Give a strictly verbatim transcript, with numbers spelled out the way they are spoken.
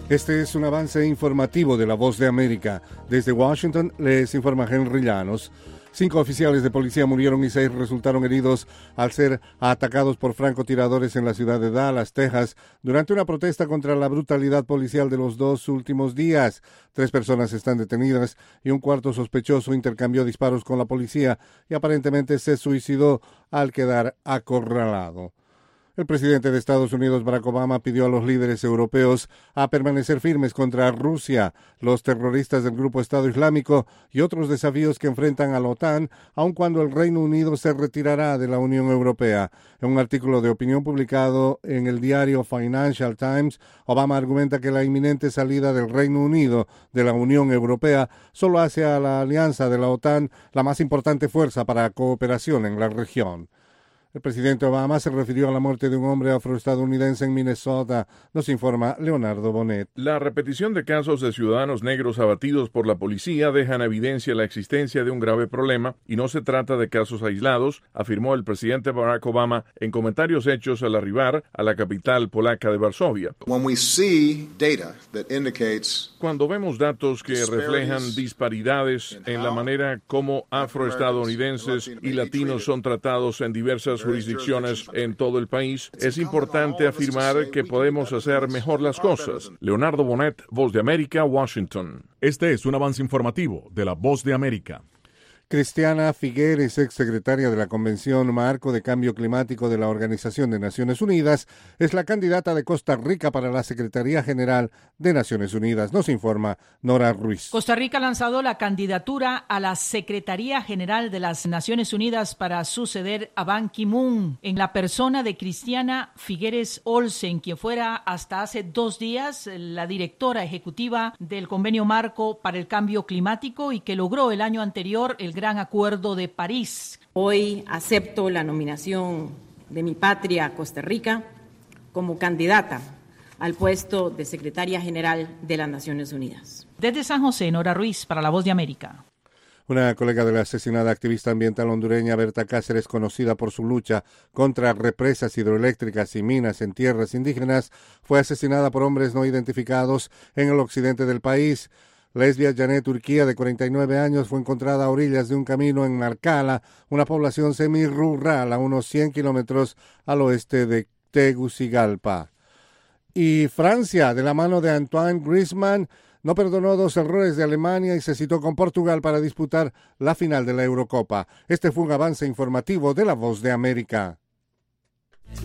Este es un avance informativo de La Voz de América. Desde Washington les informa Henry Llanos. Cinco oficiales de policía murieron y seis resultaron heridos al ser atacados por francotiradores en la ciudad de Dallas, Texas, durante una protesta contra la brutalidad policial de los dos últimos días. Tres personas están detenidas y un cuarto sospechoso intercambió disparos con la policía y aparentemente se suicidó al quedar acorralado. El presidente de Estados Unidos, Barack Obama, pidió a los líderes europeos a permanecer firmes contra Rusia, los terroristas del Grupo Estado Islámico y otros desafíos que enfrentan a la OTAN, aun cuando el Reino Unido se retirará de la Unión Europea. En un artículo de opinión publicado en el diario Financial Times, Obama argumenta que la inminente salida del Reino Unido de la Unión Europea solo hace a la alianza de la OTAN la más importante fuerza para cooperación en la región. El presidente Obama se refirió a la muerte de un hombre afroestadounidense en Minnesota. Nos informa Leonardo Bonet. La repetición de casos de ciudadanos negros abatidos por la policía deja en evidencia la existencia de un grave problema y no se trata de casos aislados, afirmó el presidente Barack Obama en comentarios hechos al arribar a la capital polaca de Varsovia. When we see data that indicates Cuando vemos datos que reflejan disparidades en la manera como afroestadounidenses y latinos son tratados en diversas jurisdicciones en todo el país, es importante afirmar que podemos hacer mejor las cosas. Leonardo Bonet, Voz de América, Washington. Este es un avance informativo de la Voz de América. Cristiana Figueres, exsecretaria de la Convención Marco de Cambio Climático de la Organización de Naciones Unidas, es la candidata de Costa Rica para la Secretaría General de Naciones Unidas. Nos informa Nora Ruiz. Costa Rica ha lanzado la candidatura a la Secretaría General de las Naciones Unidas para suceder a Ban Ki-moon en la persona de Cristiana Figueres Olsen, quien fuera hasta hace dos días la directora ejecutiva del Convenio Marco para el Cambio Climático y que logró el año anterior el Gran Acuerdo de París. Hoy acepto la nominación de mi patria, Costa Rica, como candidata al puesto de Secretaria General de las Naciones Unidas. Desde San José, Nora Ruiz, para La Voz de América. Una colega de la asesinada activista ambiental hondureña Berta Cáceres, conocida por su lucha contra represas hidroeléctricas y minas en tierras indígenas, fue asesinada por hombres no identificados en el occidente del país. Lesbia Janet Urquía, de cuarenta y nueve años, fue encontrada a orillas de un camino en Narcala, una población semirural a unos cien kilómetros al oeste de Tegucigalpa. Y Francia, de la mano de Antoine Griezmann, no perdonó dos errores de Alemania y se citó con Portugal para disputar la final de la Eurocopa. Este fue un avance informativo de La Voz de América.